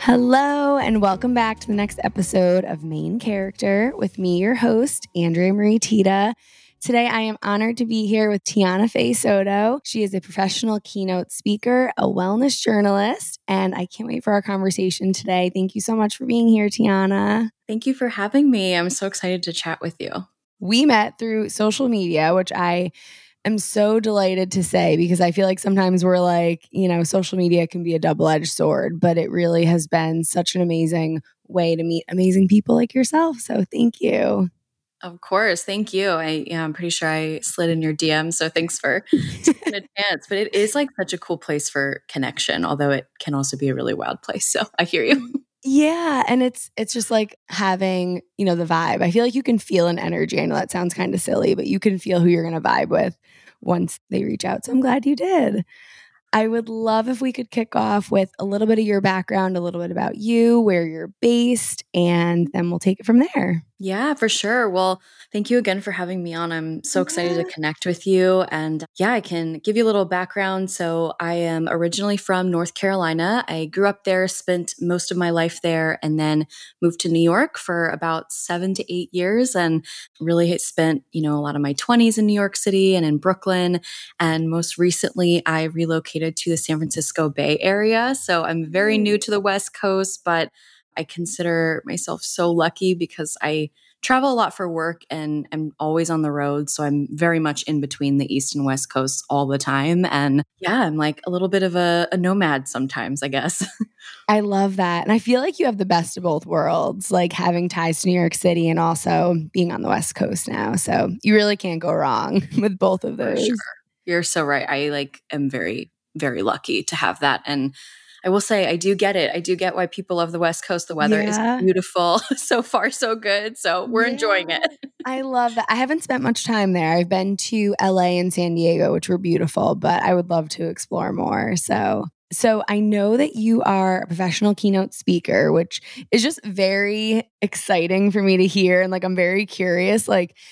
Hello, and welcome back to the next episode of Main Character with me, your host, Andrea Marie Tita. Today, I am honored to be here with Tiana Faye Soto. She is a professional keynote speaker, a wellness journalist, and I can't wait for our conversation today. Thank you so much for being here, Tiana. Thank you for having me. I'm so excited to chat with you. We met through social media, which I am so delighted to say because I feel like sometimes we're like, social media can be a double-edged sword, but it really has been such an amazing way to meet amazing people like yourself. So thank you. Of course. Thank you. I'm pretty sure I slid in your DM, so thanks for taking a chance. But it is like such a cool place for connection, although it can also be a really wild place. So I hear you. Yeah. And it's just like having, the vibe. I feel like you can feel an energy. I know that sounds kind of silly, but you can feel who you're going to vibe with once they reach out. So I'm glad you did. I would love if we could kick off with a little bit of your background, a little bit about you, where you're based, and then we'll take it from there. Yeah, for sure. Well, thank you again for having me on. I'm so excited to connect with you. And I can give you a little background. So I am originally from North Carolina. I grew up there, spent most of my life there, and then moved to New York for about 7 to 8 years and really spent, a lot of my 20s in New York City and in Brooklyn. And most recently, I relocated to the San Francisco Bay Area. So I'm very new to the West Coast, but I consider myself so lucky because I travel a lot for work and I'm always on the road. So I'm very much in between the East and West Coasts all the time. And I'm like a little bit of a nomad sometimes, I guess. I love that. And I feel like you have the best of both worlds, like having ties to New York City and also being on the West Coast now. So you really can't go wrong with both of those. For sure. You're so right. I am very, very lucky to have that. And I will say, I do get it. I do get why people love the West Coast. The weather is beautiful. So far, so good. So we're enjoying it. I love that. I haven't spent much time there. I've been to LA and San Diego, which were beautiful, but I would love to explore more. So I know that you are a professional keynote speaker, which is just very exciting for me to hear. And I'm very curious,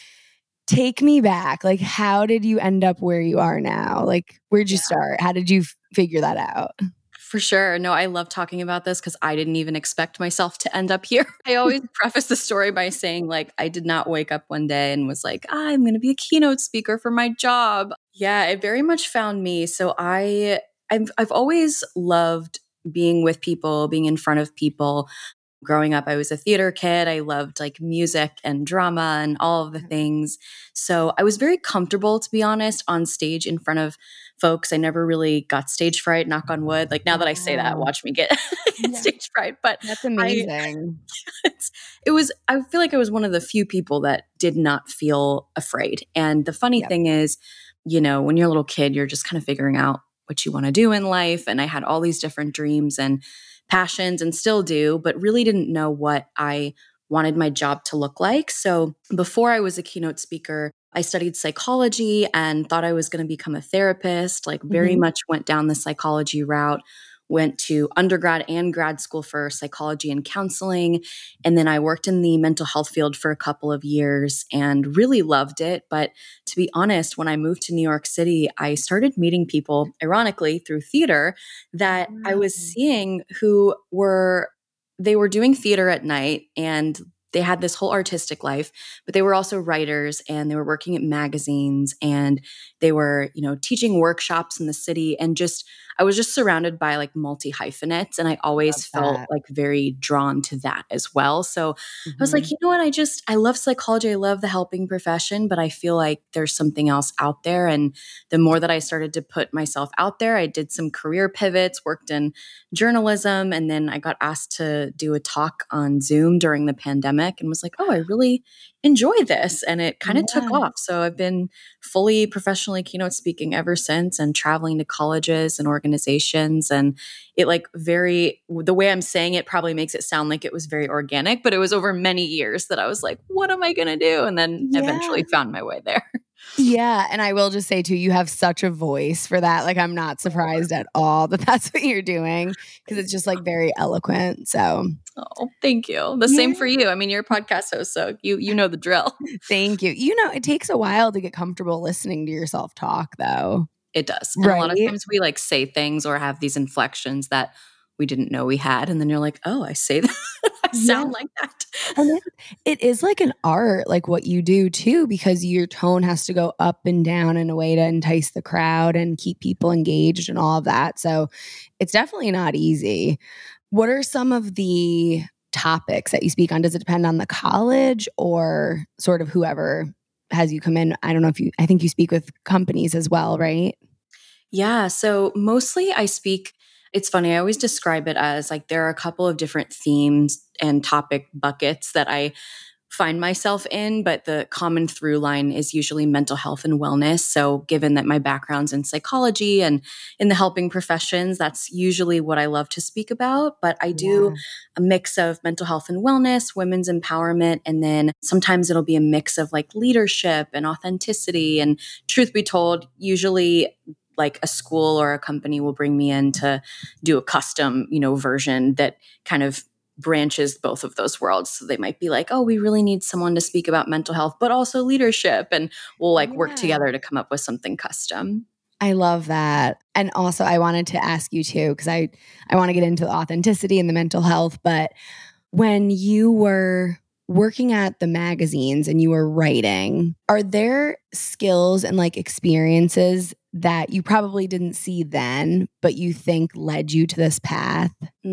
take me back. How did you end up where you are now? Where'd you start? How did you figure that out? For sure. No, I love talking about this because I didn't even expect myself to end up here. I always preface the story by saying, I did not wake up one day and was like, I'm going to be a keynote speaker for my job. Yeah, it very much found me. So I've always loved being with people, being in front of people. Growing up, I was a theater kid. I loved music and drama and all of the things. So I was very comfortable, to be honest, on stage in front of folks. I never really got stage fright, knock on wood. Now that I say that, watch me get stage fright. But that's amazing. I feel like I was one of the few people that did not feel afraid. And the funny thing is, when you're a little kid, you're just kind of figuring out what you want to do in life. And I had all these different dreams and passions and still do, but really didn't know what I wanted my job to look like. So before I was a keynote speaker, I studied psychology and thought I was going to become a therapist, very much went down the psychology route, went to undergrad and grad school for psychology and counseling. And then I worked in the mental health field for a couple of years and really loved it. But to be honest, when I moved to New York City, I started meeting people, ironically, through theater that I was seeing they were doing theater at night and they had this whole artistic life, but they were also writers and they were working at magazines and they were, teaching workshops in the city and I was just surrounded by multi-hyphenates and I always felt very drawn to that as well. So I was like, you know what? I love psychology. I love the helping profession, but I feel like there's something else out there. And the more that I started to put myself out there, I did some career pivots, worked in journalism, and then I got asked to do a talk on Zoom during the pandemic and was like, oh, I really enjoy this. And it kind of took off. So I've been fully professionally keynote speaking ever since and traveling to colleges and organizations. And it the way I'm saying it probably makes it sound like it was very organic, but it was over many years that I was like, what am I going to do? And then eventually found my way there. Yeah. And I will just say too, you have such a voice for that. I'm not surprised at all that that's what you're doing because it's just very eloquent. So, oh, thank you. The same for you. I mean, you're a podcast host, so you know the drill. Thank you. It takes a while to get comfortable listening to yourself talk though. It does. And a lot of times we say things or have these inflections that we didn't know we had. And then you're like, oh, I say that. I sound like that. And it is like an art, like what you do too, because your tone has to go up and down in a way to entice the crowd and keep people engaged and all of that. So it's definitely not easy. What are some of the topics that you speak on? Does it depend on the college or sort of whoever has you come in? I don't know I think you speak with companies as well, right? Yeah. So mostly I speak, it's funny, I always describe it as like there are a couple of different themes and topic buckets that I find myself in, but the common through line is usually mental health and wellness. So, given that my background's in psychology and in the helping professions, that's usually what I love to speak about. But I do a mix of mental health and wellness, women's empowerment, and then sometimes it'll be a mix of like leadership and authenticity. And truth be told, usually like a school or a company will bring me in to do a custom, version that kind of branches both of those worlds. So they might be like, oh, we really need someone to speak about mental health, but also leadership. And we'll like work together to come up with something custom. I love that. And also I wanted to ask you too, because I want to get into the authenticity and the mental health, but when you were working at the magazines and you were writing, are there skills and like experiences that you probably didn't see then, but you think led you to this path?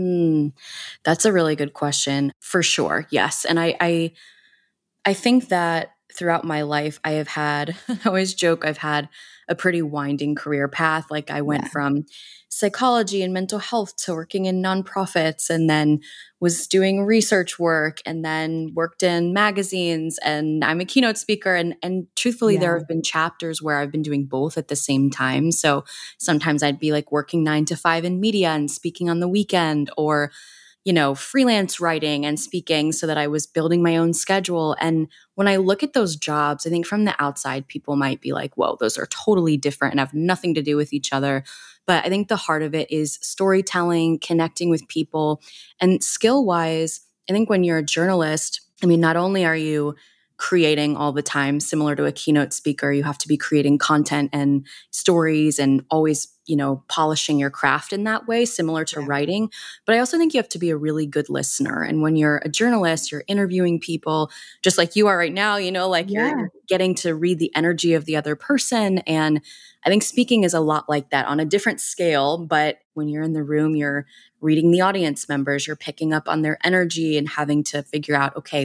That's a really good question. For sure. Yes. And I think that throughout my life, I have had, I always joke, I've had a pretty winding career path. Like I went from psychology and mental health to working in nonprofits, and then was doing research work, and then worked in magazines, and I'm a keynote speaker. And truthfully, there have been chapters where I've been doing both at the same time. So sometimes I'd be like working 9 to 5 in media and speaking on the weekend, or freelance writing and speaking, so that I was building my own schedule. And when I look at those jobs, I think from the outside, people might be like, whoa, those are totally different and have nothing to do with each other. But I think the heart of it is storytelling, connecting with people. And skill wise, I think when you're a journalist, not only are you creating all the time, similar to a keynote speaker, you have to be creating content and stories and always, polishing your craft in that way, similar to writing. But I also think you have to be a really good listener. And when you're a journalist, you're interviewing people just like you are right now, you're getting to read the energy of the other person. And I think speaking is a lot like that on a different scale. But when you're in the room, you're reading the audience members, you're picking up on their energy and having to figure out, okay,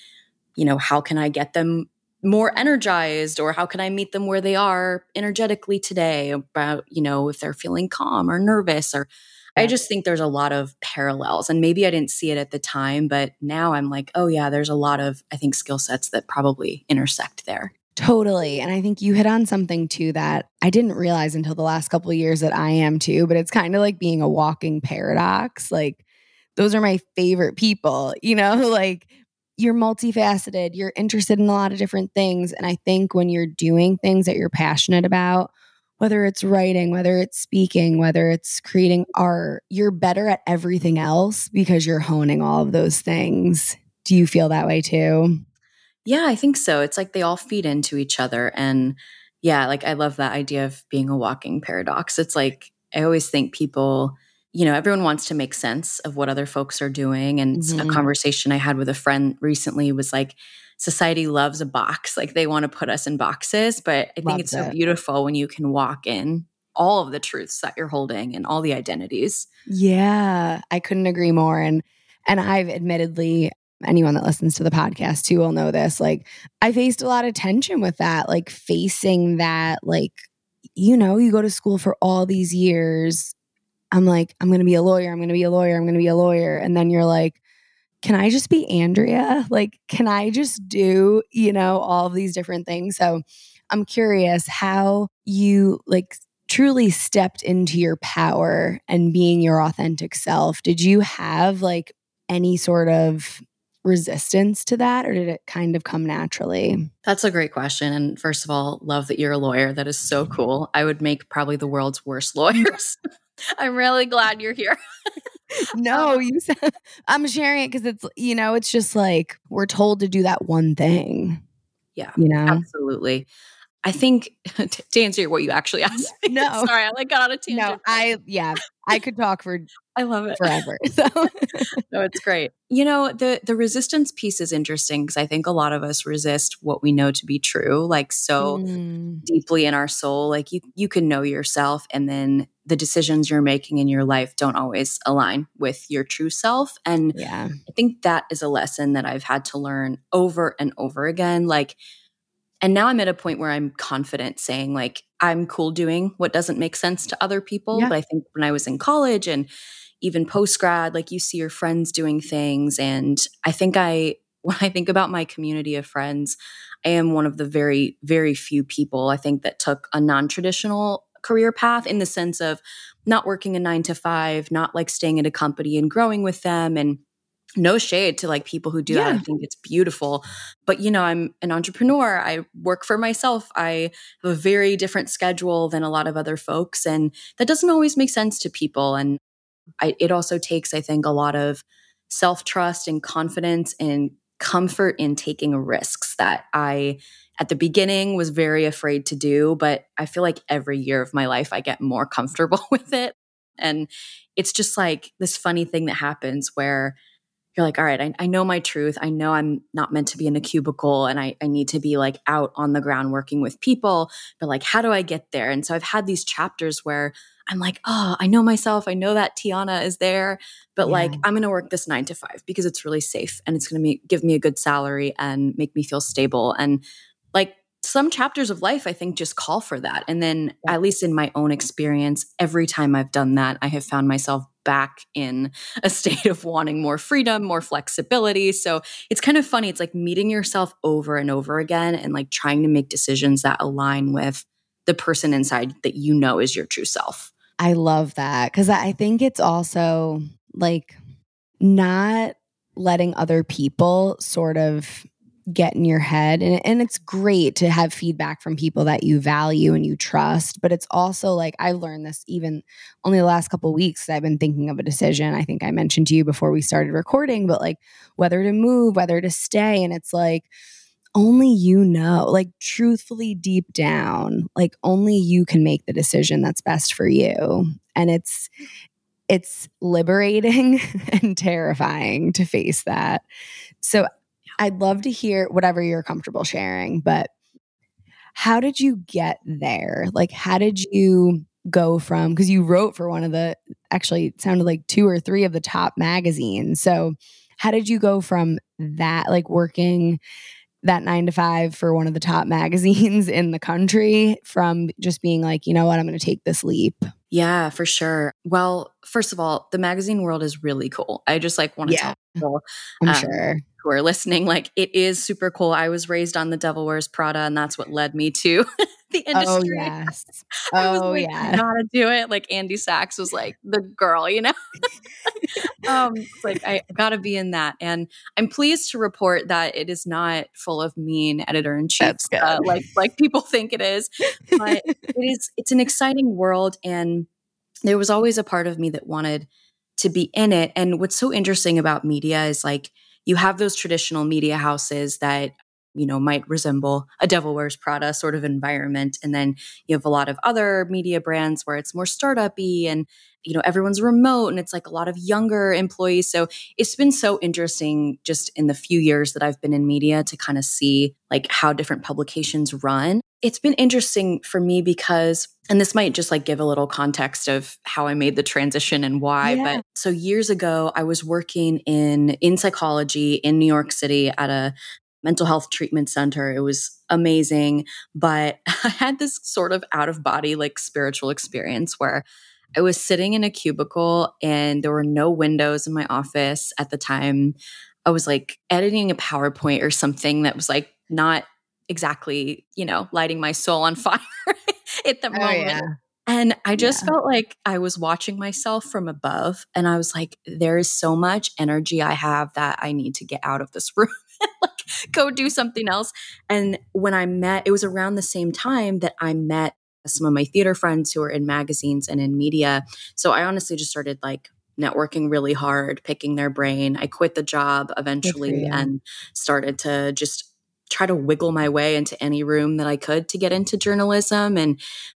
how can I get them more energized, or how can I meet them where they are energetically today, about, if they're feeling calm or nervous, or I just think there's a lot of parallels. And maybe I didn't see it at the time, but now I'm like, oh yeah, there's a lot of, I think, skill sets that probably intersect there. Totally. And I think you hit on something too that I didn't realize until the last couple of years that I am too, but it's kind of like being a walking paradox. Like those are my favorite people, like you're multifaceted, you're interested in a lot of different things. And I think when you're doing things that you're passionate about, whether it's writing, whether it's speaking, whether it's creating art, you're better at everything else because you're honing all of those things. Do you feel that way too? Yeah, I think so. It's like they all feed into each other. And yeah, like I love that idea of being a walking paradox. It's like, I always think people, everyone wants to make sense of what other folks are doing. And a conversation I had with a friend recently was like, society loves a box. Like they want to put us in boxes. But I think it's so beautiful when you can walk in all of the truths that you're holding and all the identities. Yeah, I couldn't agree more. And I've admittedly, anyone that listens to the podcast too will know this. Like I faced a lot of tension with that, like facing that, like, you go to school for all these years. I'm like, I'm going to be a lawyer. I'm going to be a lawyer. I'm going to be a lawyer. And then you're like, can I just be Andrea? Like, can I just do, all of these different things? So I'm curious how you like truly stepped into your power and being your authentic self. Did you have like any sort of resistance to that, or did it kind of come naturally? That's a great question. And first of all, love that you're a lawyer. That is so cool. I would make probably the world's worst lawyers. I'm really glad you're here. No, you said I'm sharing it because it's just like we're told to do that one thing. Yeah, absolutely. I think to answer what you actually asked me. No, sorry, I got on a tangent. No, I could talk for I love it. forever. So No, it's great. The resistance piece is interesting because I think a lot of us resist what we know to be true, like so deeply in our soul. Like you can know yourself, and then the decisions you're making in your life don't always align with your true self. And yeah. I think that is a lesson that I've had to learn over and over again. And now I'm at a point where I'm confident saying, like, I'm cool doing what doesn't make sense to other people. Yeah. But I think when I was in college and even post grad, like, you see your friends doing things. And I think when I think about my community of friends, I am one of the very, very few people I think that took a non traditional career path, in the sense of not working a 9 to 5, not like staying at a company and growing with them. And no shade to like people who do that. I think it's beautiful. But I'm an entrepreneur. I work for myself. I have a very different schedule than a lot of other folks. And that doesn't always make sense to people. And it also takes, I think, a lot of self-trust and confidence and comfort in taking risks that I, at the beginning, was very afraid to do. But I feel like every year of my life, I get more comfortable with it. And it's just like this funny thing that happens where you're like, all right, I know my truth. I know I'm not meant to be in a cubicle, and I need to be like out on the ground working with people, but like, how do I get there? And so I've had these chapters where I'm like, oh, I know myself. I know that Tiana is there, but like, I'm going to work this 9 to 5 because it's really safe and it's going to give me a good salary and make me feel stable. And like, some chapters of life, I think, just call for that. And then, at least in my own experience, every time I've done that, I have found myself back in a state of wanting more freedom, more flexibility. So it's kind of funny. It's like meeting yourself over and over again and like trying to make decisions that align with the person inside that you know is your true self. I love that, because I think it's also like not letting other people sort of get in your head. And it's great to have feedback from people that you value and you trust. But it's also like, I learned this even only the last couple of weeks. I've been thinking of a decision. I think I mentioned to you before we started recording, but like whether to move, whether to stay. And it's like, only you know, like truthfully deep down, like only you can make the decision that's best for you. And it's liberating and terrifying to face that. So I'd love to hear whatever you're comfortable sharing, but how did you get there? Like, how did you go from, because you wrote for one of the, actually it sounded like 2 or 3 of the top magazines. So how did you go from that, like working that 9 to 5 for one of the top magazines in the country, from just being like, you know what, I'm going to take this leap? Yeah, for sure. Well, first of all, the magazine world is really cool. I just like want to tell people, I'm sure, who are listening, like, it is super cool. I was raised on The Devil Wears Prada, and that's what led me to the industry. Oh yes. I was Oh like, yeah. gotta do it. Like Andy Sachs was like the girl, It's like I gotta be in that. And I'm pleased to report that it is not full of mean editor-in-chiefs, That's good. like people think it is. But it's an exciting world, and there was always a part of me that wanted to be in it. And what's so interesting about media is like, you have those traditional media houses that might resemble a Devil Wears Prada sort of environment. And then you have a lot of other media brands where it's more startup-y and, everyone's remote and it's like a lot of younger employees. So it's been so interesting just in the few years that I've been in media to kind of see like how different publications run. It's been interesting for me because, and this might just like give a little context of how I made the transition and why. Yeah. But so years ago, I was working in psychology in New York City at a mental health treatment center. It was amazing. But I had this sort of out of body, like spiritual experience where I was sitting in a cubicle and there were no windows in my office at the time. I was like editing a PowerPoint or something that was like not exactly, lighting my soul on fire at the moment. Yeah. And I just felt like I was watching myself from above. And I was like, there is so much energy I have that I need to get out of this room. Like, go do something else. And when it was around the same time that I met some of my theater friends who are in magazines and in media. So I honestly just started like networking really hard, picking their brain. I quit the job eventually and started to just try to wiggle my way into any room that I could to get into journalism. And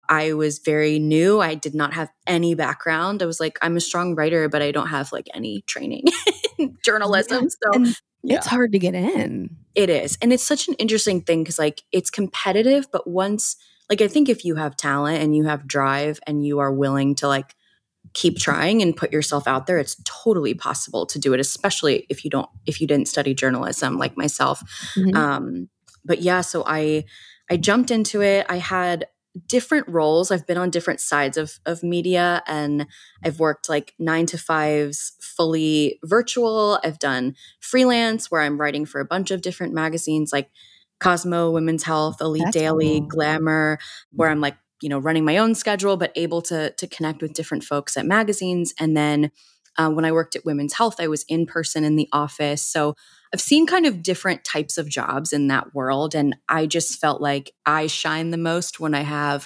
I was very new. I did not have any background. I was like, I'm a strong writer, but I don't have like any training in Yeah. journalism. So And yeah, it's hard to get in. it is. And it's such an interesting thing because like it's competitive, but once, like, I think if you have talent and you have drive and you are willing to like keep trying and put yourself out there, it's totally possible to do it, especially if you didn't study journalism like myself. Mhm. But yeah, so I jumped into it. I had different roles. I've been on different sides of media, and I've worked like 9 to 5s fully virtual. I've done freelance where I'm writing for a bunch of different magazines like Cosmo, Women's Health, Elite That's Daily, cool. Glamour, where I'm like, running my own schedule, but able to connect with different folks at magazines. And then when I worked at Women's Health, I was in person in the office. So I've seen kind of different types of jobs in that world. And I just felt like I shine the most when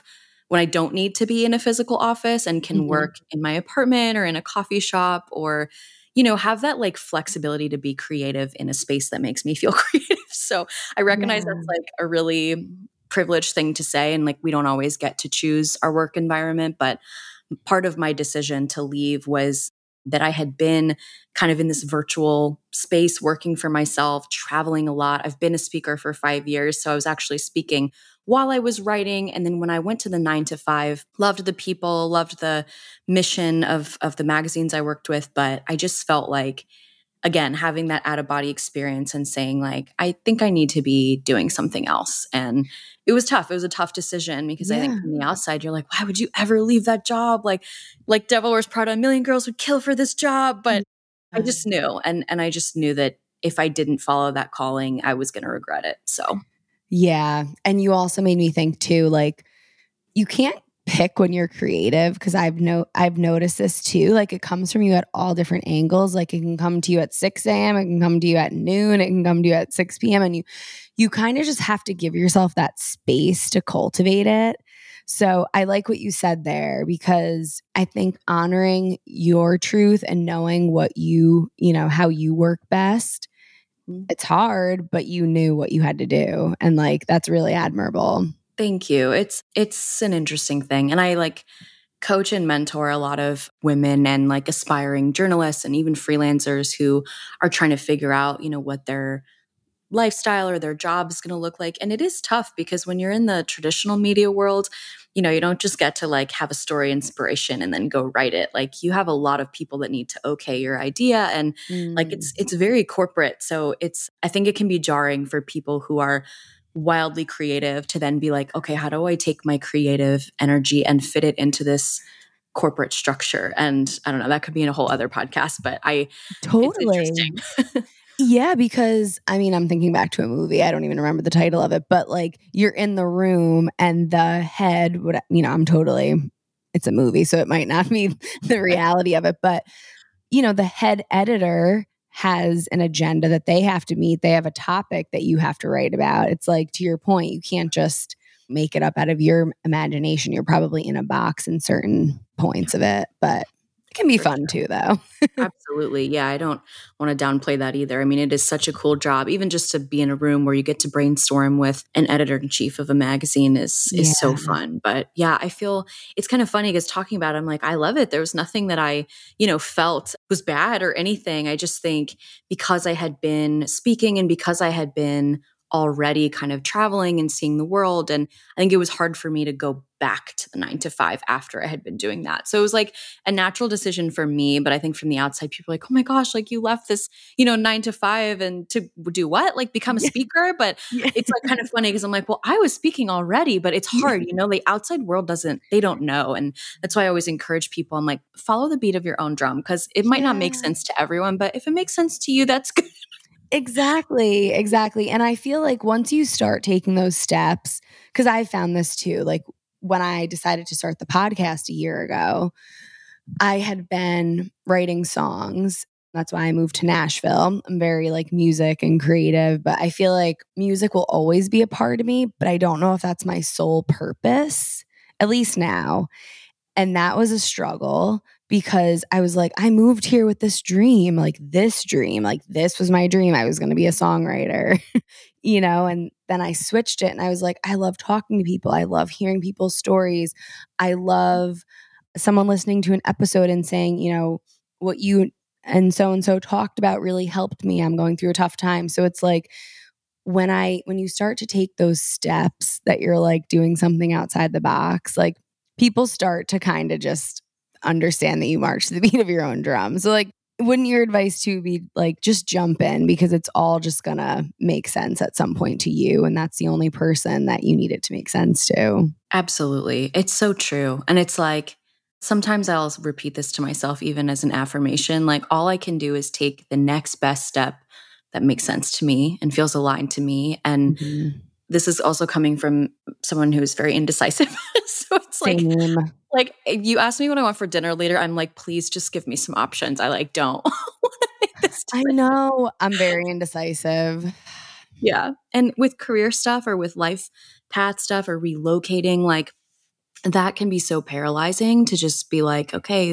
I don't need to be in a physical office and can Mhm. work in my apartment or in a coffee shop, or, have that like flexibility to be creative in a space that makes me feel creative. So I recognize Yeah. that's like a really privileged thing to say. And like, we don't always get to choose our work environment. But part of my decision to leave was that I had been kind of in this virtual space, working for myself, traveling a lot. I've been a speaker for 5 years. So I was actually speaking while I was writing. And then when I went to the 9 to 5, loved the people, loved the mission of the magazines I worked with. But I just felt like, again, having that out of body experience and saying like, I think I need to be doing something else. And it was tough. It was a tough decision because I think Yeah. from the outside, you're like, why would you ever leave that job? Like Devil Wears Prada, a million girls would kill for this job. But I Yeah. just knew. And I just knew that if I didn't follow that calling, I was going to regret it. So Yeah. And you also made me think too, like, you can't pick when you're creative because I've noticed this too. Like, it comes from you at all different angles. Like, it can come to you at 6 a.m., it can come to you at noon, it can come to you at 6 p.m. And you kind of just have to give yourself that space to cultivate it. So I like what you said there, because I think honoring your truth and knowing what how you work best, it's hard, but you knew what you had to do. And like, that's really admirable. thank you. It's an interesting thing. And I like coach and mentor a lot of women and like aspiring journalists and even freelancers who are trying to figure out, what their lifestyle or their job is going to look like. And it is tough because when you're in the traditional media world, you don't just get to like have a story inspiration and then go write it. Like, you have a lot of people that need to okay your idea, and like Mm. it's very corporate. So I think it can be jarring for people who are wildly creative to then be like, okay, how do I take my creative energy and fit it into this corporate structure? And I don't know, that could be in a whole other podcast, but it's Totally. interesting. Yeah, because I mean, I'm thinking back to a movie. I don't even remember the title of it, but like, you're in the room and the head would, it's a movie, so it might not be the reality of it, but the head editor has an agenda that they have to meet. They have a topic that you have to write about. It's like, to your point, you can't just make it up out of your imagination. You're probably in a box in certain points of it, but it can be For fun too, though. Absolutely. Yeah, I don't want to downplay that either. I mean, it is such a cool job. Even just to be in a room where you get to brainstorm with an editor in chief of a magazine is so Yeah. fun. But yeah, I feel it's kind of funny because talking about it, I'm like, I love it. There was nothing that I, felt was bad or anything. I just think because I had been speaking and because I had been already kind of traveling and seeing the world. And I think it was hard for me to go back to the 9 to 5 after I had been doing that. So it was like a natural decision for me. But I think from the outside, people are like, oh my gosh, like you left this, 9 to 5 and to do what? Like become a Yeah. speaker? But Yeah. it's like kind of funny because I'm like, well, I was speaking already, but it's hard, the outside world they don't know. And that's why I always encourage people. I'm like, follow the beat of your own drum because it might not make Yeah. sense to everyone, but if it makes sense to you, that's good. Exactly, exactly. And I feel like once you start taking those steps, because I found this too, like when I decided to start the podcast a year ago, I had been writing songs. That's why I moved to Nashville. I'm very like music and creative, but I feel like music will always be a part of me, but I don't know if that's my sole purpose, at least now. And that was a struggle because I was like, I moved here with this dream, like this was my dream. I was going to be a songwriter. and then I switched it and I was like, I love talking to people. I love hearing people's stories. I love someone listening to an episode and saying, what you and so talked about really helped me. I'm going through a tough time. So it's like when you start to take those steps that you're like doing something outside the box, like people start to kind of just understand that you march to the beat of your own drum. So like, wouldn't your advice to be like, just jump in because it's all just gonna make sense at some point to you. And that's the only person that you need it to make sense to. Absolutely. It's so true. And it's like, sometimes I'll repeat this to myself, even as an affirmation, like all I can do is take the next best step that makes sense to me and feels aligned to me. And this is also coming from someone who's very indecisive. So it's Same. like if you ask me what I want for dinner later, I'm like, please just give me some options. I like don't want to make this I decision. know. I'm very indecisive. Yeah. And with career stuff or with life path stuff or relocating, like that can be so paralyzing to just be like, okay,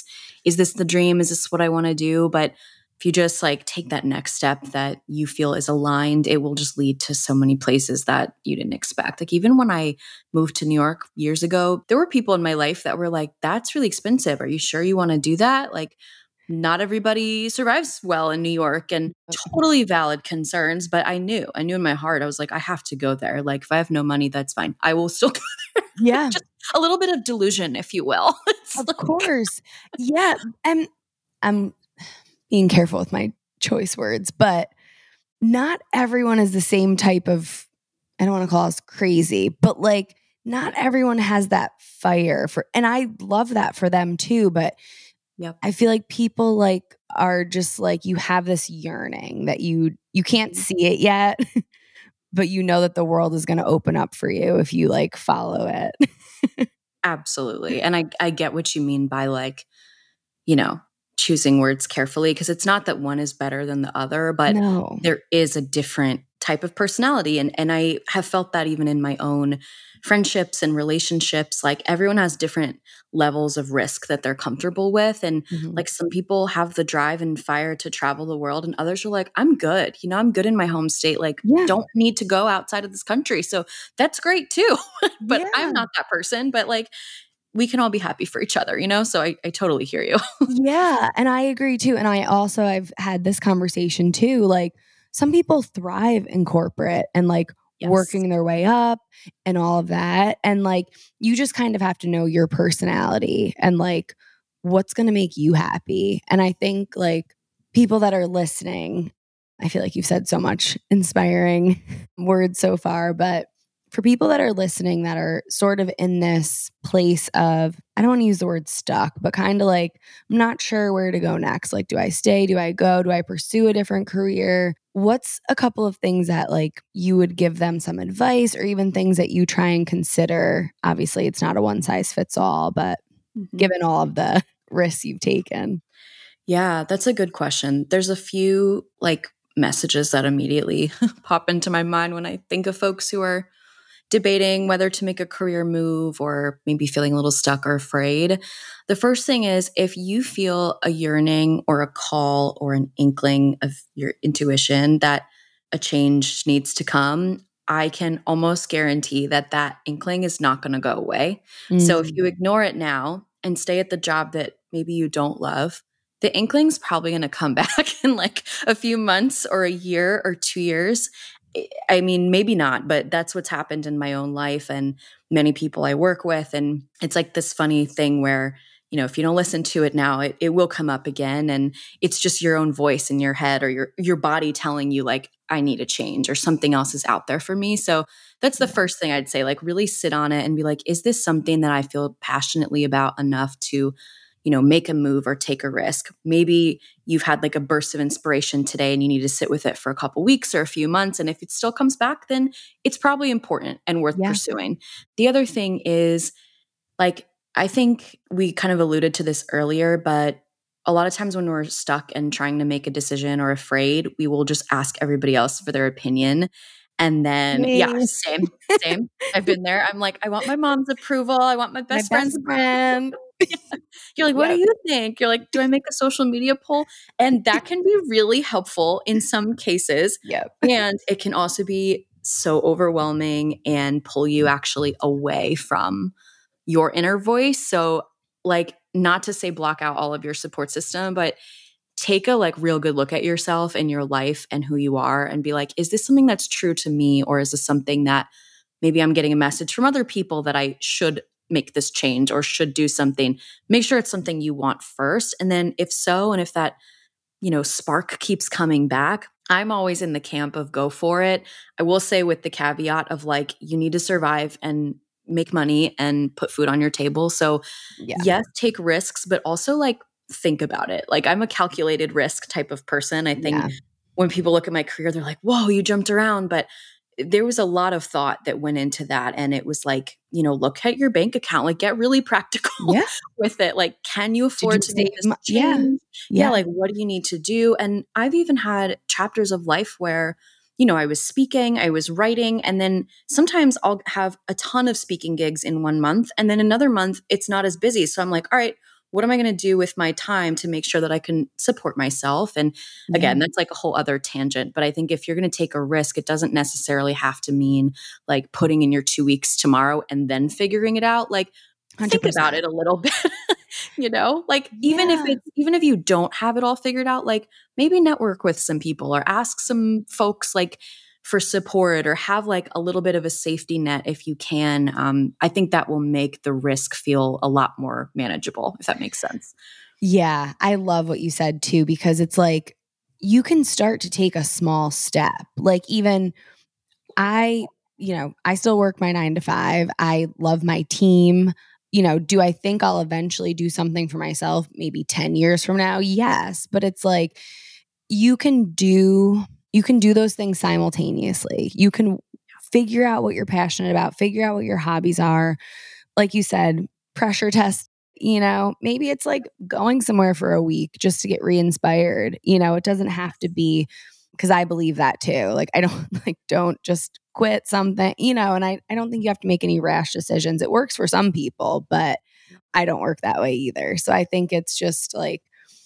is this the dream? Is this what I want to do? But if you just like take that next step that you feel is aligned, it will just lead to so many places that you didn't expect. Like even when I moved to New York years ago, there were people in my life that were like, that's really expensive. Are you sure you want to do that? Like not everybody survives well in New York and totally valid concerns. But I knew in my heart, I was like, I have to go there. Like if I have no money, that's fine. I will still go there. Yeah. Just a little bit of delusion, if you will. Of course. Yeah. And I'm being careful with my choice words, but not everyone is the same type of, I don't want to call us crazy, but like not everyone has that fire and I love that for them too. But Yep. I feel like people like are just like, you have this yearning that you can't see it yet, but you know that the world is going to open up for you if you like follow it. Absolutely. And I get what you mean by like, choosing words carefully because it's not that one is better than the other, but No. there is a different type of personality. And I have felt that even in my own friendships and relationships, like everyone has different levels of risk that they're comfortable with. And like some people have the drive and fire to travel the world and others are like, I'm good. I'm good in my home state. Like don't need to go outside of this country. So that's great too. But I'm not that person, but like, we can all be happy for each other, So I totally hear you. Yeah. And I agree too. And I've had this conversation too. Like some people thrive in corporate and like working their way up and all of that. And like you just kind of have to know your personality and like what's going to make you happy. And I think like people that are listening, I feel like you've said so much inspiring words so far, but for people that are listening that are sort of in this place of, I don't want to use the word stuck, but kind of like, I'm not sure where to go next. Like, do I stay? Do I go? Do I pursue a different career? What's a couple of things that like you would give them some advice or even things that you try and consider? Obviously, it's not a one size fits all, but given all of the risks you've taken. Yeah, that's a good question. There's a few like messages that immediately pop into my mind when I think of folks who are debating whether to make a career move or maybe feeling a little stuck or afraid. The first thing is if you feel a yearning or a call or an inkling of your intuition that a change needs to come, I can almost guarantee that that inkling is not going to go away. So if you ignore it now and stay at the job that maybe you don't love, the inkling's probably going to come back in like a few months or a year or 2 years. I mean, maybe not, but that's what's happened in my own life and many people I work with. And it's like this funny thing where, if you don't listen to it now, it will come up again. And it's just your own voice in your head or your body telling you like, I need a change or something else is out there for me. So that's the first thing I'd say, like really sit on it and be like, is this something that I feel passionately about enough to make a move or take a risk? Maybe you've had like a burst of inspiration today and you need to sit with it for a couple weeks or a few months. And if it still comes back, then it's probably important and worth pursuing. The other thing is like, I think we kind of alluded to this earlier, but a lot of times when we're stuck and trying to make a decision or afraid, we will just ask everybody else for their opinion. And then, same. I've been there. I'm like, I want my mom's approval. I want my best friend's friend. You're like, what do Yep. you think? You're like, do I make a social media poll? And that can be really helpful in some cases. Yep. And it can also be so overwhelming and pull you actually away from your inner voice. So, like, not to say block out all of your support system, but take a like real good look at yourself and your life and who you are and be like, is this something that's true to me? Or is this something that maybe I'm getting a message from other people that I should make this change or should do something? Make sure it's something you want first. And then if so, and if that, spark keeps coming back, I'm always in the camp of go for it. I will say with the caveat of like, you need to survive and make money and put food on your table. So yes, take risks, but also like think about it. Like I'm a calculated risk type of person. I think when people look at my career, they're like, whoa, you jumped around. But there was a lot of thought that went into that. And it was like, look at your bank account, like get really practical with it. Like, can you afford to make this change? Yeah. Like, what do you need to do? And I've even had chapters of life where, I was speaking, I was writing, and then sometimes I'll have a ton of speaking gigs in 1 month. And then another month, it's not as busy. So I'm like, all right, what am I going to do with my time to make sure that I can support myself? And again, that's like a whole other tangent. But I think if you're going to take a risk, it doesn't necessarily have to mean like putting in your 2 weeks tomorrow and then figuring it out. Like 100%. Think about it a little bit, like even if you don't have it all figured out, like maybe network with some people or ask some folks like for support or have like a little bit of a safety net if you can. I think that will make the risk feel a lot more manageable, if that makes sense. Yeah, I love what you said too, because it's like you can start to take a small step. Like even I still work my 9 to 5. I love my team. Do I think I'll eventually do something for myself maybe 10 years from now? Yes, but it's like you can do those things simultaneously. You can figure out what you're passionate about, figure out what your hobbies are. Like you said, pressure test, maybe it's like going somewhere for a week just to get re-inspired. It doesn't have to be, because I believe that too. Like I don't just quit something, and I don't think you have to make any rash decisions. It works for some people, but I don't work that way either. So I think it's just like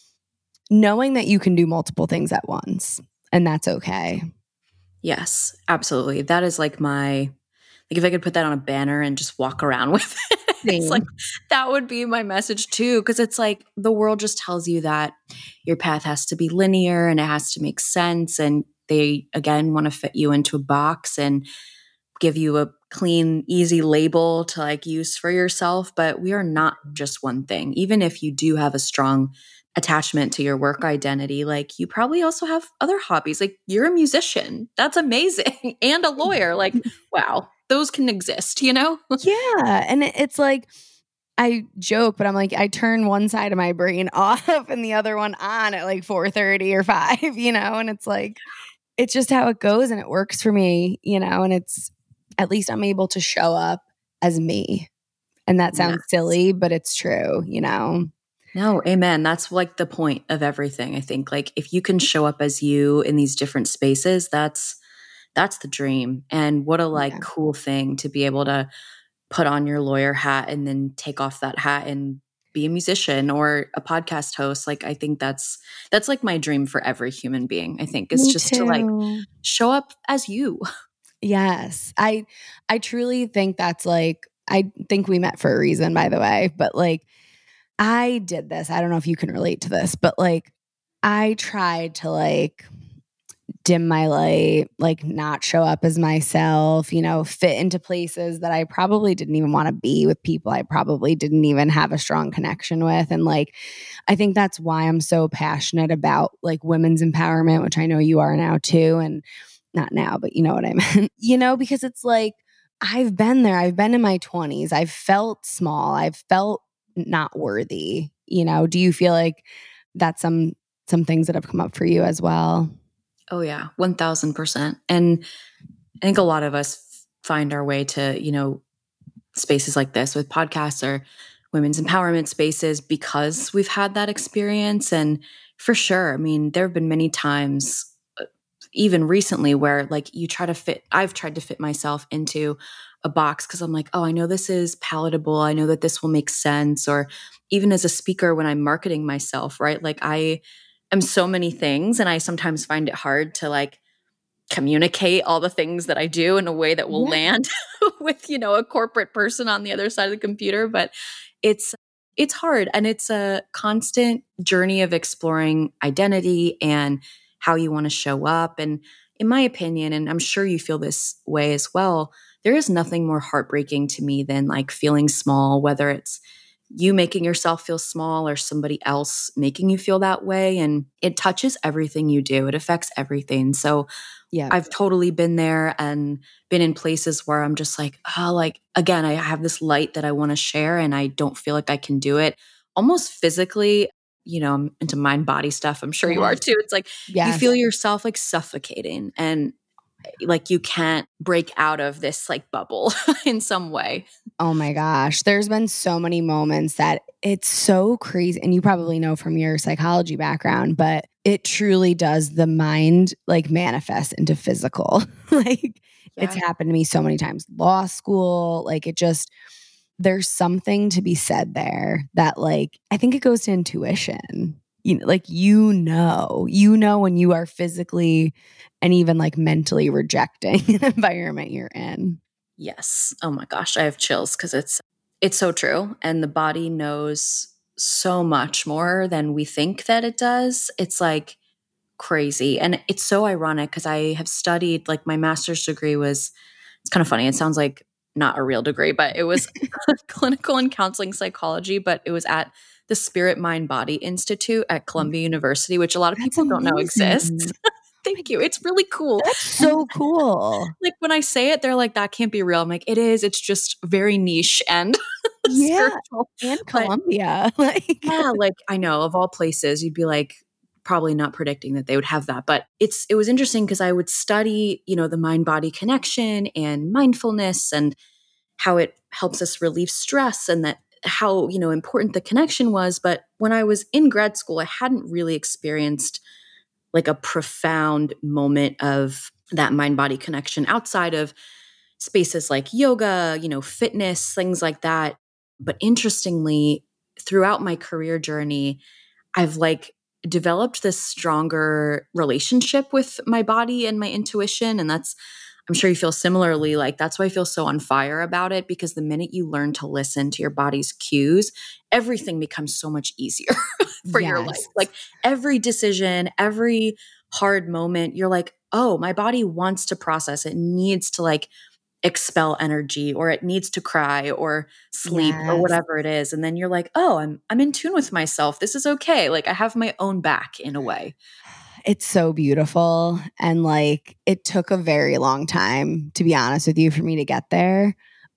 knowing that you can do multiple things at once, and that's okay. Yes, absolutely. That is like if I could put that on a banner and just walk around with it, it's like that would be my message too. Cause it's like the world just tells you that your path has to be linear and it has to make sense. And they, again, want to fit you into a box and give you a clean, easy label to like use for yourself. But we are not just one thing. Even if you do have a strong attachment to your work identity, like you probably also have other hobbies. Like you're a musician. That's amazing. And a lawyer. Like, wow, those can exist, Yeah. And it's like, I joke, but I'm like, I turn one side of my brain off and the other one on at like 4:30 or 5, and it's like, it's just how it goes and it works for me, and it's, at least I'm able to show up as me. And that sounds silly, but it's true, No, amen. That's like the point of everything. I think like if you can show up as you in these different spaces, that's the dream. And what a cool thing to be able to put on your lawyer hat and then take off that hat and be a musician or a podcast host. Like I think that's like my dream for every human being. I think it's just to like show up as you. Yes. I truly think that's like, I think we met for a reason, by the way, but like I did this. I don't know if you can relate to this, but like I tried to like dim my light, like not show up as myself, fit into places that I probably didn't even want to be, with people I probably didn't even have a strong connection with. And like, I think that's why I'm so passionate about like women's empowerment, which I know you are now too. And not now, but you know what I meant, because it's like, I've been there. I've been in my 20s. I've felt small. I've felt not worthy. Do you feel like that's some things that have come up for you as well? Oh yeah, 1000%. And I think a lot of us find our way to, spaces like this with podcasts or women's empowerment spaces because we've had that experience. And for sure, I mean, there have been many times, even recently, where like I've tried to fit myself into a box because I'm like, oh, I know this is palatable. I know that this will make sense. Or even as a speaker, when I'm marketing myself, right? Like I am so many things, and I sometimes find it hard to like communicate all the things that I do in a way that will land with, a corporate person on the other side of the computer. But it's hard, and it's a constant journey of exploring identity and how you want to show up. And in my opinion, and I'm sure you feel this way as well, there is nothing more heartbreaking to me than like feeling small, whether it's you making yourself feel small or somebody else making you feel that way. And it touches everything you do. It affects everything. So I've totally been there and been in places where I'm just like, oh, like, again, I have this light that I want to share and I don't feel like I can do it almost physically. I'm into mind body stuff. I'm sure you are too. It's like you feel yourself like suffocating and like you can't break out of this like bubble in some way. Oh my gosh. There's been so many moments that it's so crazy. And you probably know from your psychology background, but it truly does the mind like manifest into physical. Like it's happened to me so many times. Law school, like there's something to be said there that like, I think it goes to intuition. Like, when you are physically and even like mentally rejecting an environment you're in. Yes. Oh my gosh, I have chills because it's so true. And the body knows so much more than we think that it does. It's like crazy. And it's so ironic because I have studied, like my master's degree it's kind of funny. It sounds like not a real degree, but it was clinical and counseling psychology, but it was at the Spirit Mind Body Institute at Columbia University, which a lot of people don't know exists. Thank you. It's really cool. That's so cool. Like when I say it, they're like, that can't be real. I'm like, it is. It's just very niche and spiritual. And Columbia. Yeah, like I know of all places, you'd be like probably not predicting that they would have that. But it was interesting because I would study, the mind-body connection and mindfulness and how it helps us relieve stress and that how, important the connection was. But when I was in grad school, I hadn't really experienced like a profound moment of that mind-body connection outside of spaces like yoga, fitness, things like that. But interestingly, throughout my career journey, I've like developed this stronger relationship with my body and my intuition. And I'm sure you feel similarly. Like that's why I feel so on fire about it, because the minute you learn to listen to your body's cues, everything becomes so much easier for your life. Like every decision, every hard moment, you're like, oh, my body wants to process. It needs to like expel energy, or it needs to cry or sleep or whatever it is. And then you're like, oh, I'm in tune with myself. This is okay. Like I have my own back in a way. It's so beautiful. And like, it took a very long time, to be honest with you, for me to get there.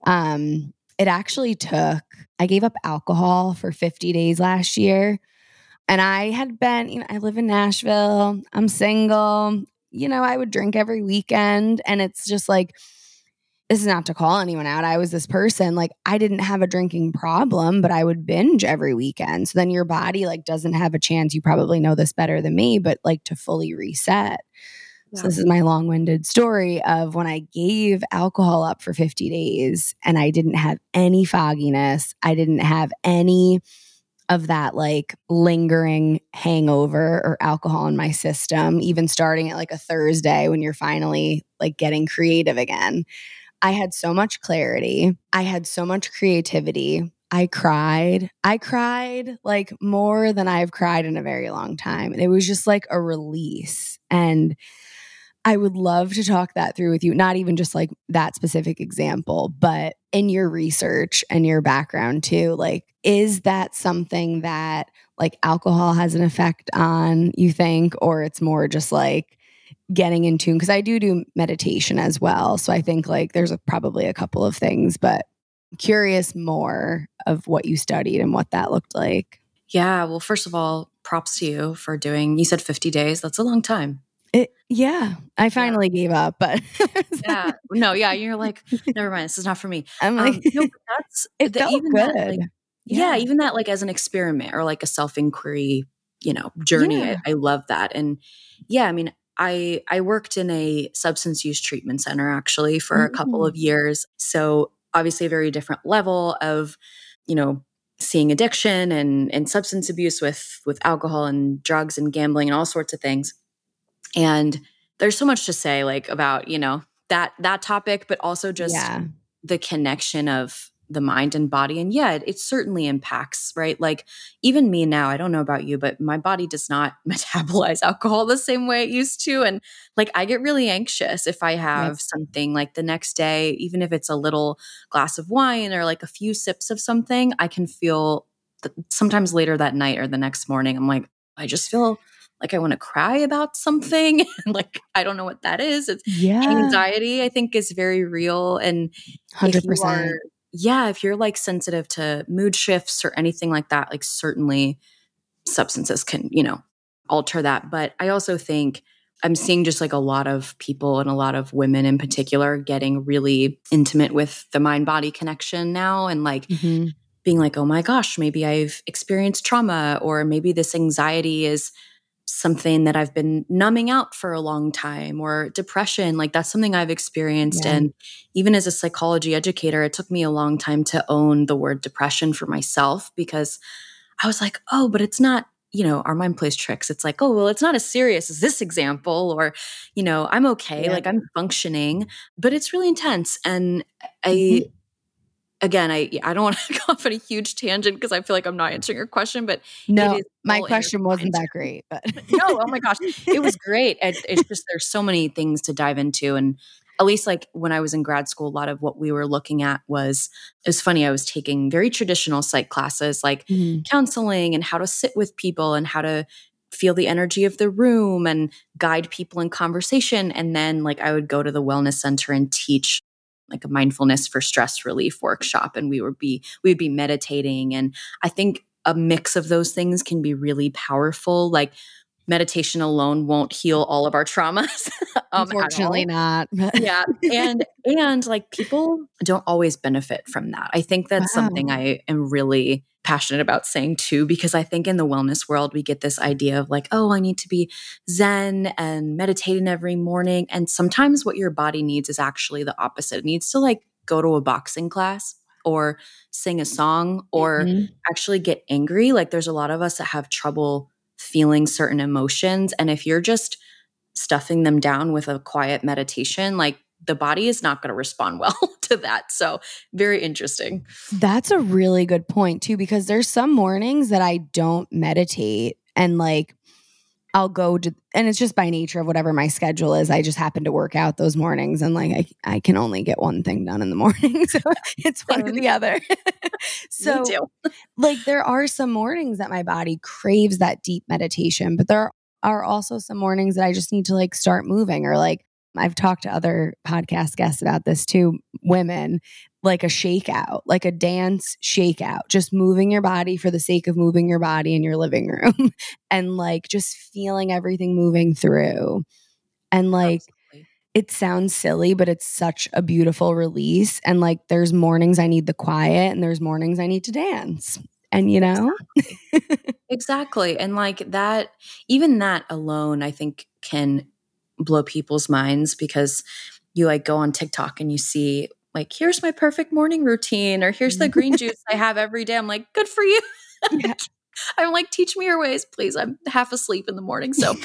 It actually I gave up alcohol for 50 days last year. And I had been, I live in Nashville. I'm single. I would drink every weekend. And it's just like, this is not to call anyone out. I was this person, like I didn't have a drinking problem, but I would binge every weekend. So then your body like doesn't have a chance. You probably know this better than me, but like to fully reset. Yeah. So this is my long-winded story of when I gave alcohol up for 50 days and I didn't have any fogginess. I didn't have any of that like lingering hangover or alcohol in my system, even starting at like a Thursday when you're finally like getting creative again. I had so much clarity. I had so much creativity. I cried like more than I've cried in a very long time. And it was just like a release. And I would love to talk that through with you, not even just like that specific example, but in your research and your background too. Like, is that something that like alcohol has an effect on, you think, or it's more just like getting in tune? Because I do meditation as well. So I think like there's probably a couple of things, but I'm curious more of what you studied and what that looked like. Yeah. Well, first of all, props to you for you said 50 days. That's a long time. I finally gave up, but you're like, never mind, this is not for me. I'm like, no, but that's it felt even good. That, like, even that like as an experiment or like a self-inquiry, journey. I love that. And I mean, I worked in a substance use treatment center actually for a couple of years. So obviously a very different level of, you know, seeing addiction and substance abuse with alcohol and drugs and gambling and all sorts of things. And there's so much to say like about, you know, that topic, but also just the connection of the mind and body. And yeah, it certainly impacts, right? Like even me now, I don't know about you, but my body does not metabolize alcohol the same way it used to. And like I get really anxious if I have something like the next day, even if it's a little glass of wine or like a few sips of something, I can feel sometimes later that night or the next morning, I'm like, I just feel like I want to cry about something. Like, I don't know what that is. It's anxiety, I think, is very real. And 100%. if you're like sensitive to mood shifts or anything like that, like certainly substances can, you know, alter that. But I also think I'm seeing just like a lot of people and a lot of women in particular getting really intimate with the mind body connection now. And like, being like, oh my gosh, maybe I've experienced trauma, or maybe this anxiety is something that I've been numbing out for a long time, or depression. Like that's something I've experienced. And even as a psychology educator, it took me a long time to own the word depression for myself, because I was like, oh, but it's not, you know, our mind plays tricks. It's like, oh, well, it's not as serious as this example, or, you know, I'm okay. Like I'm functioning, but it's really intense. And Again, I don't want to go off on a huge tangent because I feel like I'm not answering your question, but no, my question wasn't that great, but no, oh my gosh, it was great. It's just, there's so many things to dive into. And at least like when I was in grad school, a lot of what we were looking at was, it was funny. I was taking very traditional psych classes, like counseling and how to sit with people and how to feel the energy of the room and guide people in conversation. And then like I would go to the wellness center and teach like a mindfulness for stress relief workshop, and we would be meditating. And I think a mix of those things can be really powerful. Like meditation alone won't heal all of our traumas. Unfortunately not. Yeah. And like people don't always benefit from that. I think that's something I am really passionate about saying too, because I think in the wellness world, we get this idea of like, oh, I need to be Zen and meditating every morning. And sometimes what your body needs is actually the opposite. It needs to like go to a boxing class or sing a song or actually get angry. Like there's a lot of us that have trouble feeling certain emotions. And if you're just stuffing them down with a quiet meditation, like the body is not going to respond well to that. So very interesting. That's a really good point too, because there's some mornings that I don't meditate and like I'll go to, and it's just by nature of whatever my schedule is. I just happen to work out those mornings and like I can only get one thing done in the morning. So it's one or the other. So like there are some mornings that my body craves that deep meditation, but there are also some mornings that I just need to like start moving, or like I've talked to other podcast guests about this too, women, like a shakeout, like a dance shakeout, just moving your body for the sake of moving your body in your living room and like just feeling everything moving through. And like, it sounds silly, but it's such a beautiful release. And like, there's mornings I need the quiet and there's mornings I need to dance. And you know? Exactly. And like that, even that alone, I think can blow people's minds, because you like go on TikTok and you see like, here's my perfect morning routine, or here's the green juice I have every day. I'm like, good for you. I'm like, teach me your ways, please. I'm half asleep in the morning, so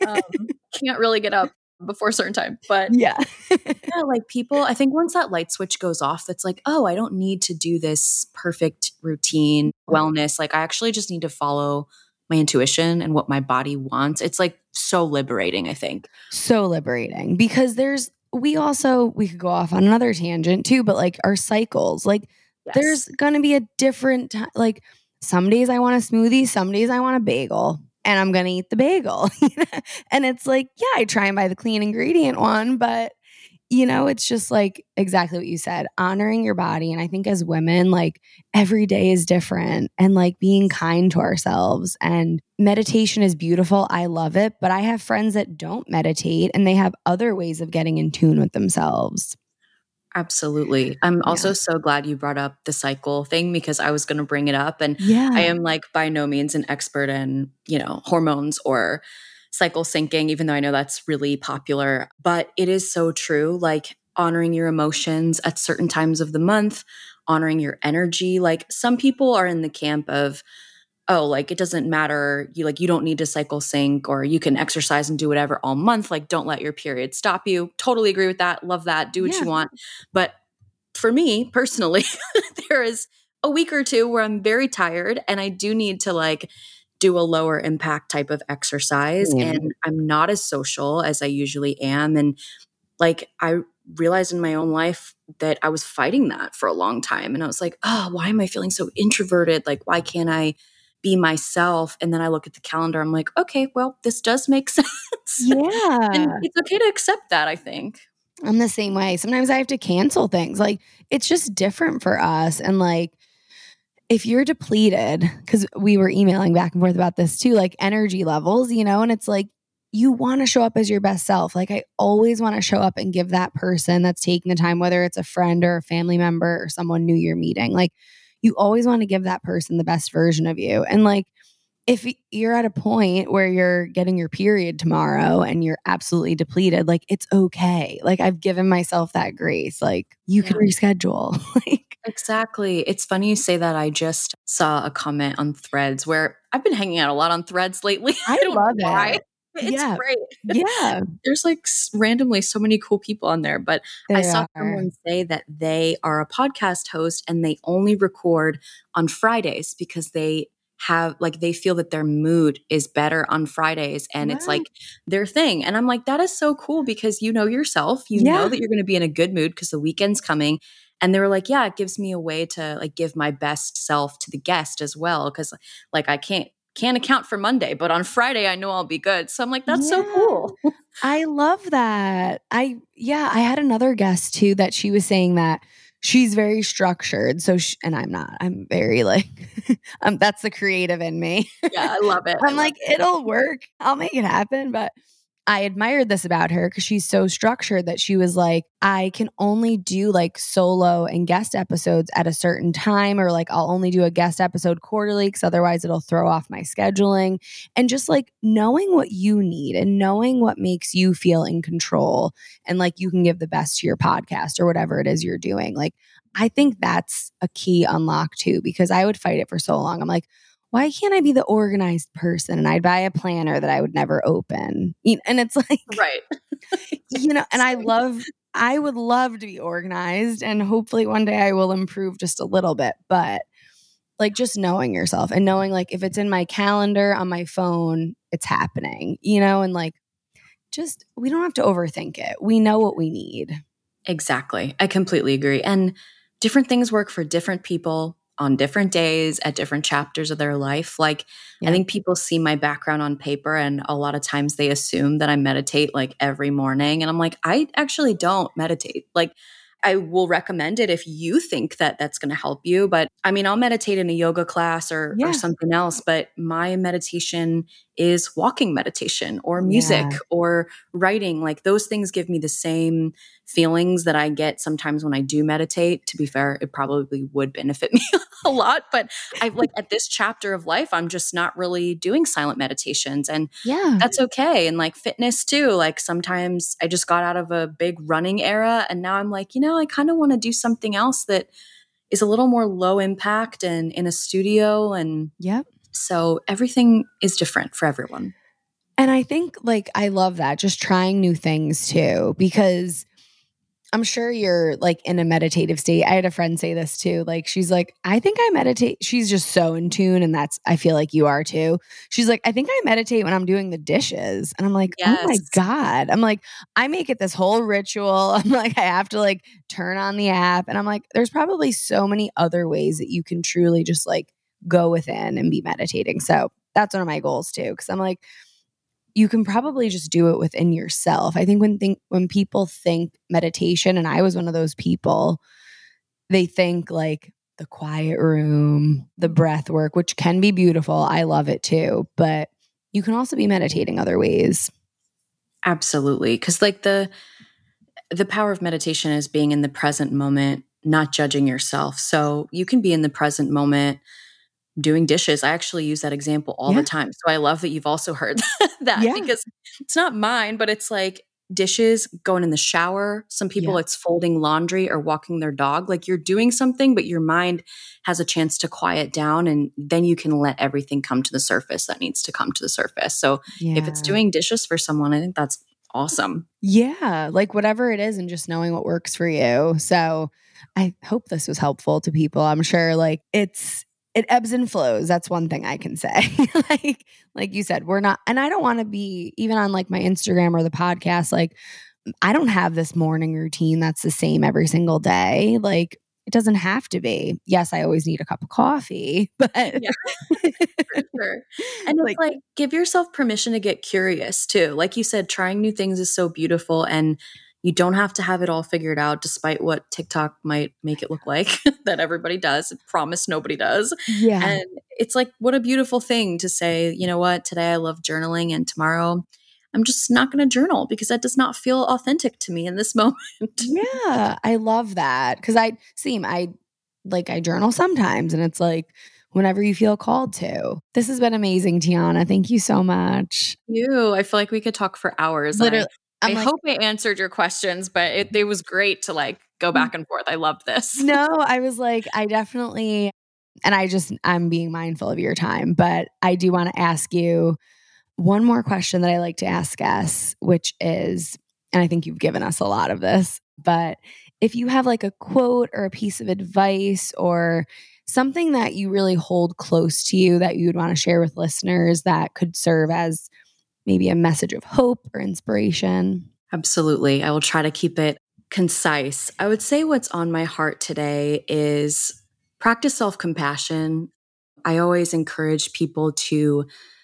can't really get up before a certain time. But yeah, like people, I think once that light switch goes off, it's like, oh, I don't need to do this perfect routine wellness. Like I actually just need to follow my intuition and what my body wants. It's like so liberating, I think. So liberating, because we could go off on another tangent too, but like our cycles, like there's going to be a different time. Like some days I want a smoothie, some days I want a bagel, and I'm going to eat the bagel. And it's like, yeah, I try and buy the clean ingredient one, but you know, it's just like exactly what you said, honoring your body. And I think as women, like every day is different, and like being kind to ourselves. And meditation is beautiful. I love it. But I have friends that don't meditate and they have other ways of getting in tune with themselves. Absolutely. I'm also so glad you brought up the cycle thing, because I was going to bring it up. And I am like by no means an expert in, you know, hormones or cycle syncing, even though I know that's really popular. But it is so true. Like honoring your emotions at certain times of the month, honoring your energy. Like some people are in the camp of, oh, like it doesn't matter. You don't need to cycle sync, or you can exercise and do whatever all month. Like don't let your period stop you. Totally agree with that. Love that. Do what you want. But for me personally, there is a week or two where I'm very tired and I do need to like do a lower impact type of exercise. And I'm not as social as I usually am. And like I realized in my own life that I was fighting that for a long time. And I was like, oh, why am I feeling so introverted? Like, why can't I be myself? And then I look at the calendar, I'm like, okay, well, this does make sense. Yeah. And it's okay to accept that, I think. I'm the same way. Sometimes I have to cancel things. Like it's just different for us. And like, if you're depleted, because we were emailing back and forth about this too, like energy levels, and it's like, you want to show up as your best self. Like I always want to show up and give that person that's taking the time, whether it's a friend or a family member or someone new you're meeting, like you always want to give that person the best version of you. And like, if you're at a point where you're getting your period tomorrow and you're absolutely depleted, like it's okay. Like I've given myself that grace. Like you can reschedule. Like exactly. It's funny you say that. I just saw a comment on Threads where I've been hanging out a lot on Threads lately. I don't love know why. it. It's great. Yeah. There's like randomly so many cool people on there. But I saw someone say that they are a podcast host and they only record on Fridays because they feel that their mood is better on Fridays and it's like their thing. And I'm like, that is so cool because you know yourself, you know that you're going to be in a good mood because the weekend's coming. And they were like, yeah, it gives me a way to like give my best self to the guest as well. Cause like I can't account for Monday, but on Friday I know I'll be good. So I'm like, that's so cool. I love that. I had another guest too that she was saying that she's very structured. So and I'm not. I'm very like that's the creative in me. Yeah, I love it. I'm like, it'll work. I'll make it happen, but I admired this about her because she's so structured that she was like, I can only do like solo and guest episodes at a certain time, or like I'll only do a guest episode quarterly because otherwise it'll throw off my scheduling. And just like knowing what you need and knowing what makes you feel in control and like you can give the best to your podcast or whatever it is you're doing. Like, I think that's a key unlock too, because I would fight it for so long. I'm like, why can't I be the organized person? And I'd buy a planner that I would never open. And it's like, right. And I would love to be organized and hopefully one day I will improve just a little bit. But like just knowing yourself and knowing like if it's in my calendar on my phone, it's happening, and like just we don't have to overthink it. We know what we need. Exactly. I completely agree. And different things work for different people on different days at different chapters of their life. Like I think people see my background on paper and a lot of times they assume that I meditate like every morning. And I'm like, I actually don't meditate. Like I will recommend it if you think that that's going to help you. But I mean, I'll meditate in a yoga class or something else. But my meditation is walking meditation or music or writing. Like those things give me the same feelings that I get sometimes when I do meditate. To be fair, it probably would benefit me a lot. But I like at this chapter of life, I'm just not really doing silent meditations. And that's okay. And like fitness too. Like sometimes I just got out of a big running era and now I'm like, I kind of want to do something else that is a little more low impact and in a studio. And so everything is different for everyone. And I think like, I love that, just trying new things too, because I'm sure you're like in a meditative state. I had a friend say this too. Like, she's like, I think I meditate. She's just so in tune. And I feel like you are too. She's like, I think I meditate when I'm doing the dishes. And I'm like, oh my God. I'm like, I make it this whole ritual. I'm like, I have to like turn on the app. And I'm like, there's probably so many other ways that you can truly just like go within and be meditating. So that's one of my goals too. Cause I'm like, you can probably just do it within yourself. I think when people think meditation, and I was one of those people, they think like the quiet room, the breath work, which can be beautiful. I love it too. But you can also be meditating other ways. Absolutely. Because like the power of meditation is being in the present moment, not judging yourself. So you can be in the present moment doing dishes. I actually use that example all the time. So I love that you've also heard that because it's not mine, but it's like dishes, going in the shower. Some people it's folding laundry or walking their dog. Like you're doing something, but your mind has a chance to quiet down, and then you can let everything come to the surface that needs to come to the surface. So if it's doing dishes for someone, I think that's awesome. Yeah, like whatever it is, and just knowing what works for you. So I hope this was helpful to people. I'm sure like it ebbs and flows. That's one thing I can say. like you said, we're not, and I don't want to be even on like my Instagram or the podcast. Like I don't have this morning routine that's the same every single day. Like it doesn't have to be. Yes, I always need a cup of coffee, but for sure. And it's like give yourself permission to get curious too. Like you said, trying new things is so beautiful, and you don't have to have it all figured out, despite what TikTok might make it look like that everybody does. I promise nobody does. Yeah. And it's like, what a beautiful thing to say, you know what, today I love journaling and tomorrow I'm just not going to journal because that does not feel authentic to me in this moment. Yeah, I love that because I journal sometimes, and it's like whenever you feel called to. This has been amazing, Tiana. Thank you so much. I feel like we could talk for hours. Literally, I hope I answered your questions, but it was great to like go back and forth. I love this. No, I was like, I definitely, and I'm being mindful of your time, but I do want to ask you one more question that I like to ask guests, which is, and I think you've given us a lot of this, but if you have like a quote or a piece of advice or something that you really hold close to you that you would want to share with listeners that could serve as maybe a message of hope or inspiration. Absolutely. I will try to keep it concise. I would say what's on my heart today is practice self-compassion. I always encourage people to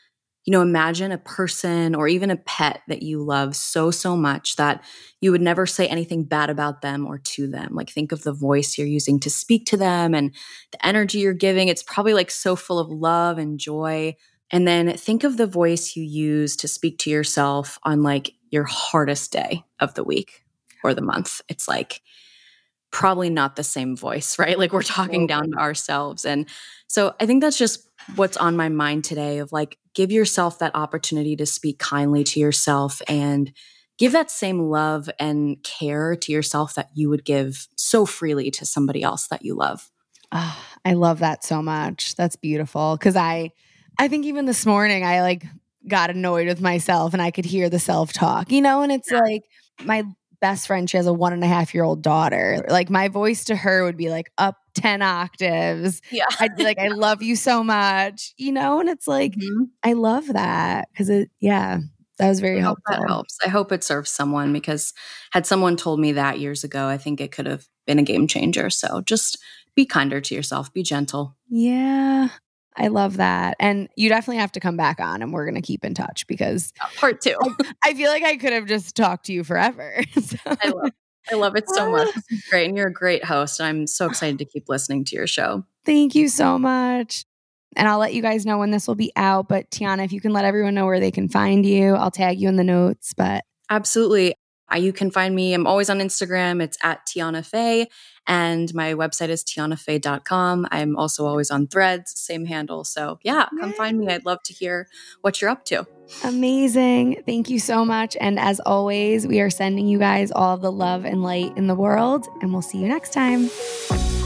imagine a person or even a pet that you love so, so much that you would never say anything bad about them or to them. Like think of the voice you're using to speak to them and the energy you're giving. It's probably like so full of love and joy. And then think of the voice you use to speak to yourself on like your hardest day of the week or the month. It's like probably not the same voice, right? Like we're talking down to ourselves. And so I think that's just what's on my mind today of like, give yourself that opportunity to speak kindly to yourself and give that same love and care to yourself that you would give so freely to somebody else that you love. Oh, I love that so much. That's beautiful. Cause I think even this morning I like got annoyed with myself and I could hear the self-talk, and it's like my best friend, she has a 1.5-year-old daughter. Like my voice to her would be like up 10 octaves. Yeah. I'd be like, I love you so much, and it's like, I love that because that was very helpful. That helps. I hope it serves someone because had someone told me that years ago, I think it could have been a game changer. So just be kinder to yourself, be gentle. Yeah. I love that. And you definitely have to come back on and we're going to keep in touch because part 2. I feel like I could have just talked to you forever. So. I love it so much. This is great. And you're a great host. I'm so excited to keep listening to your show. Thank you so much. And I'll let you guys know when this will be out. But Tiana, if you can let everyone know where they can find you, I'll tag you in the notes. But absolutely. You can find me. I'm always on Instagram. It's at Tiana Fay. And my website is tianafay.com. I'm also always on Threads, same handle. So come find me. I'd love to hear what you're up to. Amazing. Thank you so much. And as always, we are sending you guys all of the love and light in the world. And we'll see you next time.